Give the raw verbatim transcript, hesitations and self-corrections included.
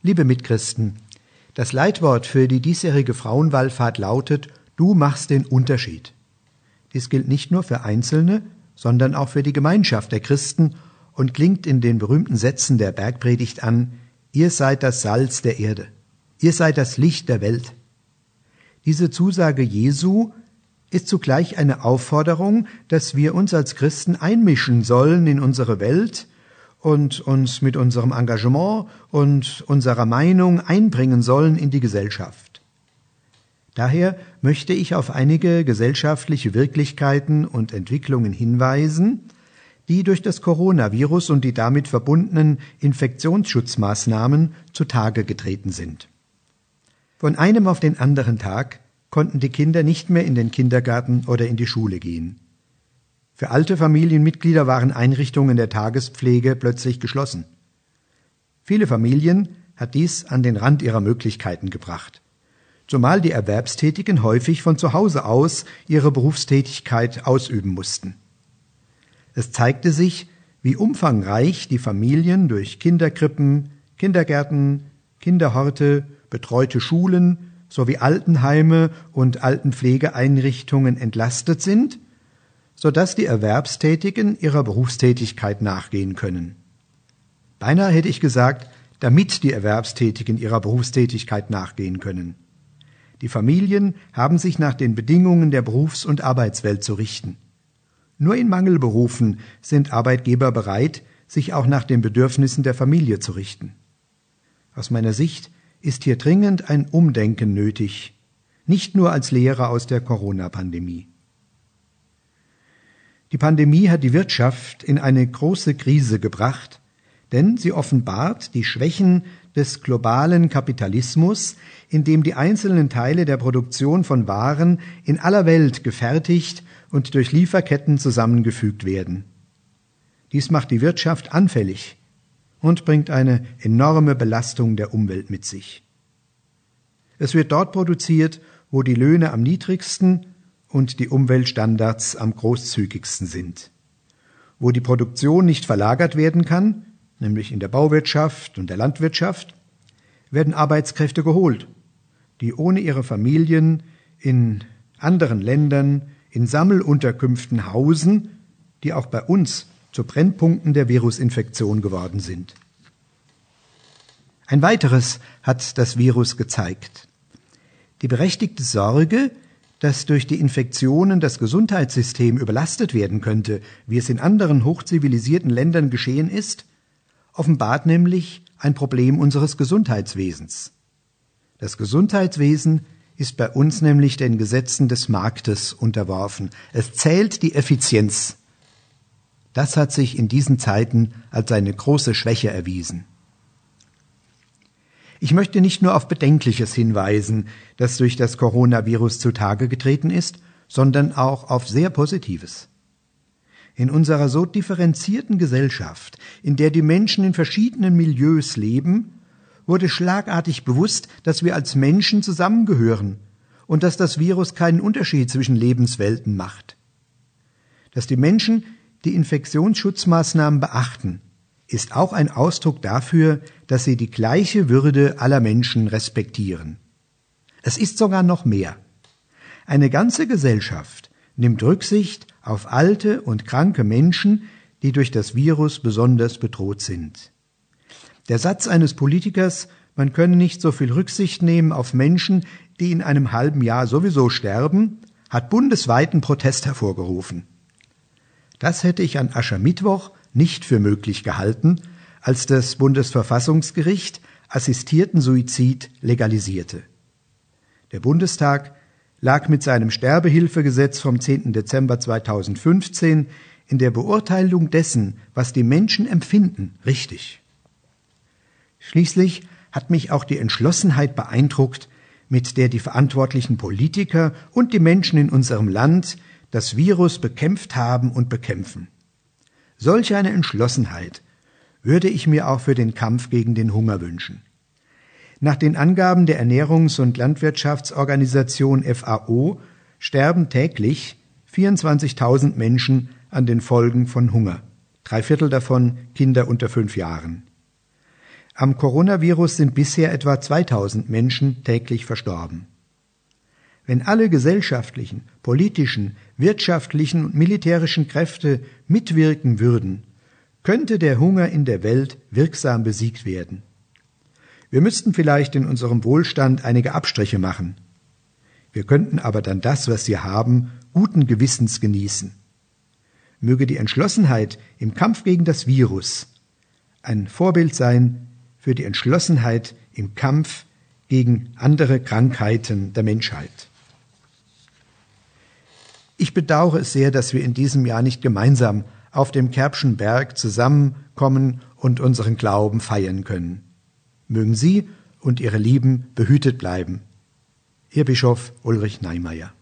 Liebe Mitchristen, das Leitwort für die diesjährige Frauenwallfahrt lautet: Du machst den Unterschied. Dies gilt nicht nur für Einzelne, sondern auch für die Gemeinschaft der Christen und klingt in den berühmten Sätzen der Bergpredigt an: Ihr seid das Salz der Erde. Ihr seid das Licht der Welt. Diese Zusage Jesu ist zugleich eine Aufforderung, dass wir uns als Christen einmischen sollen in unsere Welt und uns mit unserem Engagement und unserer Meinung einbringen sollen in die Gesellschaft. Daher möchte ich auf einige gesellschaftliche Wirklichkeiten und Entwicklungen hinweisen, die durch das Coronavirus und die damit verbundenen Infektionsschutzmaßnahmen zutage getreten sind. Von einem auf den anderen Tag konnten die Kinder nicht mehr in den Kindergarten oder in die Schule gehen. Für alte Familienmitglieder waren Einrichtungen der Tagespflege plötzlich geschlossen. Viele Familien hat dies an den Rand ihrer Möglichkeiten gebracht, zumal die Erwerbstätigen häufig von zu Hause aus ihre Berufstätigkeit ausüben mussten. Es zeigte sich, wie umfangreich die Familien durch Kinderkrippen, Kindergärten, Kinderhorte, betreute Schulen sowie Altenheime und Altenpflegeeinrichtungen entlastet sind, sodass die Erwerbstätigen ihrer Berufstätigkeit nachgehen können. Beinahe hätte ich gesagt, damit die Erwerbstätigen ihrer Berufstätigkeit nachgehen können. Die Familien haben sich nach den Bedingungen der Berufs- und Arbeitswelt zu richten. Nur in Mangelberufen sind Arbeitgeber bereit, sich auch nach den Bedürfnissen der Familie zu richten. Aus meiner Sicht ist hier dringend ein Umdenken nötig, nicht nur als Lehre aus der Corona-Pandemie. Die Pandemie hat die Wirtschaft in eine große Krise gebracht, denn sie offenbart die Schwächen des globalen Kapitalismus, in dem die einzelnen Teile der Produktion von Waren in aller Welt gefertigt und durch Lieferketten zusammengefügt werden. Dies macht die Wirtschaft anfällig und bringt eine enorme Belastung der Umwelt mit sich. Es wird dort produziert, wo die Löhne am niedrigsten und die Umweltstandards am großzügigsten sind. Wo die Produktion nicht verlagert werden kann, nämlich in der Bauwirtschaft und der Landwirtschaft, werden Arbeitskräfte geholt, die ohne ihre Familien in anderen Ländern in Sammelunterkünften hausen, die auch bei uns zu Brennpunkten der Virusinfektion geworden sind. Ein weiteres hat das Virus gezeigt: Die berechtigte Sorge, dass durch die Infektionen das Gesundheitssystem überlastet werden könnte, wie es in anderen hochzivilisierten Ländern geschehen ist, offenbart nämlich ein Problem unseres Gesundheitswesens. Das Gesundheitswesen ist bei uns nämlich den Gesetzen des Marktes unterworfen. Es zählt die Effizienz. Das hat sich in diesen Zeiten als eine große Schwäche erwiesen. Ich möchte nicht nur auf Bedenkliches hinweisen, das durch das Coronavirus zutage getreten ist, sondern auch auf sehr Positives. In unserer so differenzierten Gesellschaft, in der die Menschen in verschiedenen Milieus leben, wurde schlagartig bewusst, dass wir als Menschen zusammengehören und dass das Virus keinen Unterschied zwischen Lebenswelten macht. Dass die Menschen die Infektionsschutzmaßnahmen beachten, ist auch ein Ausdruck dafür, dass sie die gleiche Würde aller Menschen respektieren. Es ist sogar noch mehr. Eine ganze Gesellschaft nimmt Rücksicht auf alte und kranke Menschen, die durch das Virus besonders bedroht sind. Der Satz eines Politikers, man könne nicht so viel Rücksicht nehmen auf Menschen, die in einem halben Jahr sowieso sterben, hat bundesweiten Protest hervorgerufen. Das hätte ich an Aschermittwoch nicht für möglich gehalten, als das Bundesverfassungsgericht assistierten Suizid legalisierte. Der Bundestag lag mit seinem Sterbehilfegesetz vom zehnten Dezember zweitausendfünfzehn in der Beurteilung dessen, was die Menschen empfinden, richtig. Schließlich hat mich auch die Entschlossenheit beeindruckt, mit der die verantwortlichen Politiker und die Menschen in unserem Land das Virus bekämpft haben und bekämpfen. Solch eine Entschlossenheit würde ich mir auch für den Kampf gegen den Hunger wünschen. Nach den Angaben der Ernährungs- und Landwirtschaftsorganisation F A O sterben täglich vierundzwanzigtausend Menschen an den Folgen von Hunger, drei Viertel davon Kinder unter fünf Jahren. Am Coronavirus sind bisher etwa zweitausend Menschen täglich verstorben. Wenn alle gesellschaftlichen, politischen, wirtschaftlichen und militärischen Kräfte mitwirken würden, könnte der Hunger in der Welt wirksam besiegt werden. Wir müssten vielleicht in unserem Wohlstand einige Abstriche machen. Wir könnten aber dann das, was wir haben, guten Gewissens genießen. Möge die Entschlossenheit im Kampf gegen das Virus ein Vorbild sein für die Entschlossenheit im Kampf gegen andere Krankheiten der Menschheit. Ich bedauere es sehr, dass wir in diesem Jahr nicht gemeinsam auf dem Kerbschen Berg zusammenkommen und unseren Glauben feiern können. Mögen Sie und Ihre Lieben behütet bleiben. Ihr Bischof Ulrich Neimeyer.